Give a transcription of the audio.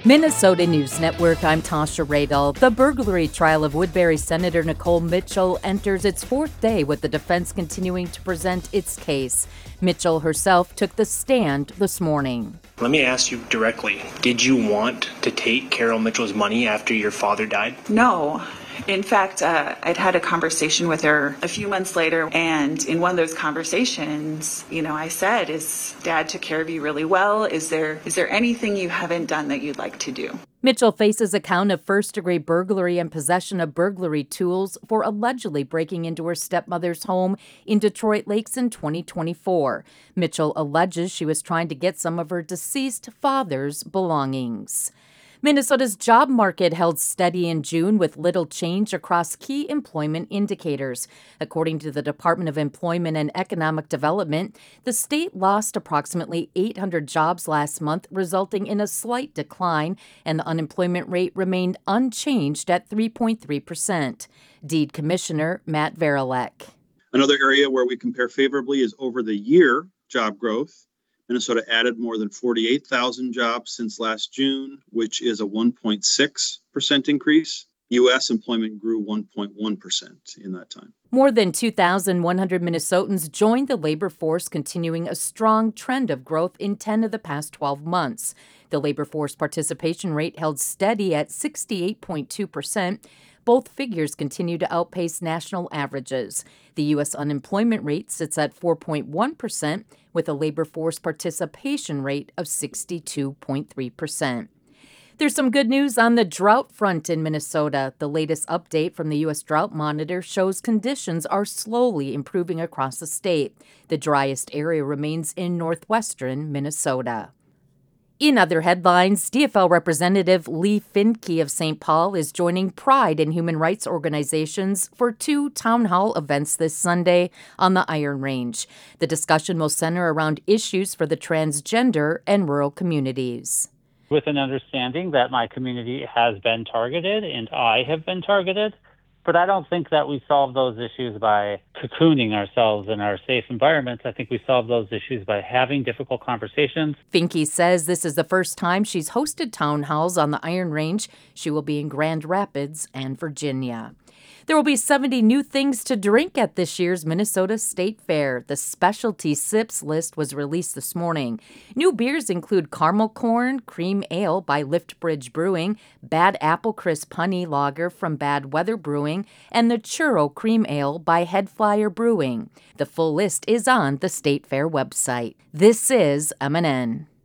Minnesota News Network, I'm Tasha Radel. The burglary trial of Woodbury Senator Nicole Mitchell enters its fourth day with the defense continuing to present its case. Mitchell herself took the stand this morning. Let me ask you directly, did you want to take Carol Mitchell's money after your father died? No. In fact, I'd had a conversation with her a few months later, and in one of those conversations, I said, "Is Dad took care of you really well? Is there anything you haven't done that you'd like to do?" Mitchell faces a count of first-degree burglary and possession of burglary tools for allegedly breaking into her stepmother's home in Detroit Lakes in 2024. Mitchell alleges she was trying to get some of her deceased father's belongings. Minnesota's job market held steady in June with little change across key employment indicators. According to the Department of Employment and Economic Development, the state lost approximately 800 jobs last month, resulting in a slight decline, and the unemployment rate remained unchanged at 3.3%. Deed Commissioner Matt Verilek. Another area where we compare favorably is over the year job growth. Minnesota added more than 48,000 jobs since last June, which is a 1.6% increase. U.S. employment grew 1.1% in that time. More than 2,100 Minnesotans joined the labor force, continuing a strong trend of growth in 10 of the past 12 months. The labor force participation rate held steady at 68.2%. Both figures continue to outpace national averages. The U.S. unemployment rate sits at 4.1%, with a labor force participation rate of 62.3%. There's some good news on the drought front in Minnesota. The latest update from the U.S. Drought Monitor shows conditions are slowly improving across the state. The driest area remains in northwestern Minnesota. In other headlines, DFL Representative Lee Finke of St. Paul is joining Pride and human rights organizations for 2 town hall events this Sunday on the Iron Range. The discussion will center around issues for the transgender and rural communities. With an understanding that my community has been targeted and I have been targeted, but I don't think that we solve those issues by cocooning ourselves in our safe environments. I think we solve those issues by having difficult conversations. Finke says this is the first time she's hosted town halls on the Iron Range. She will be in Grand Rapids and Virginia. There will be 70 new things to drink at this year's Minnesota State Fair. The specialty sips list was released this morning. New beers include Caramel Corn Cream Ale by Liftbridge Brewing, Bad Apple Crisp Honey Lager from Bad Weather Brewing, and the Churro Cream Ale by Headflyer Brewing. The full list is on the State Fair website. This is MNN.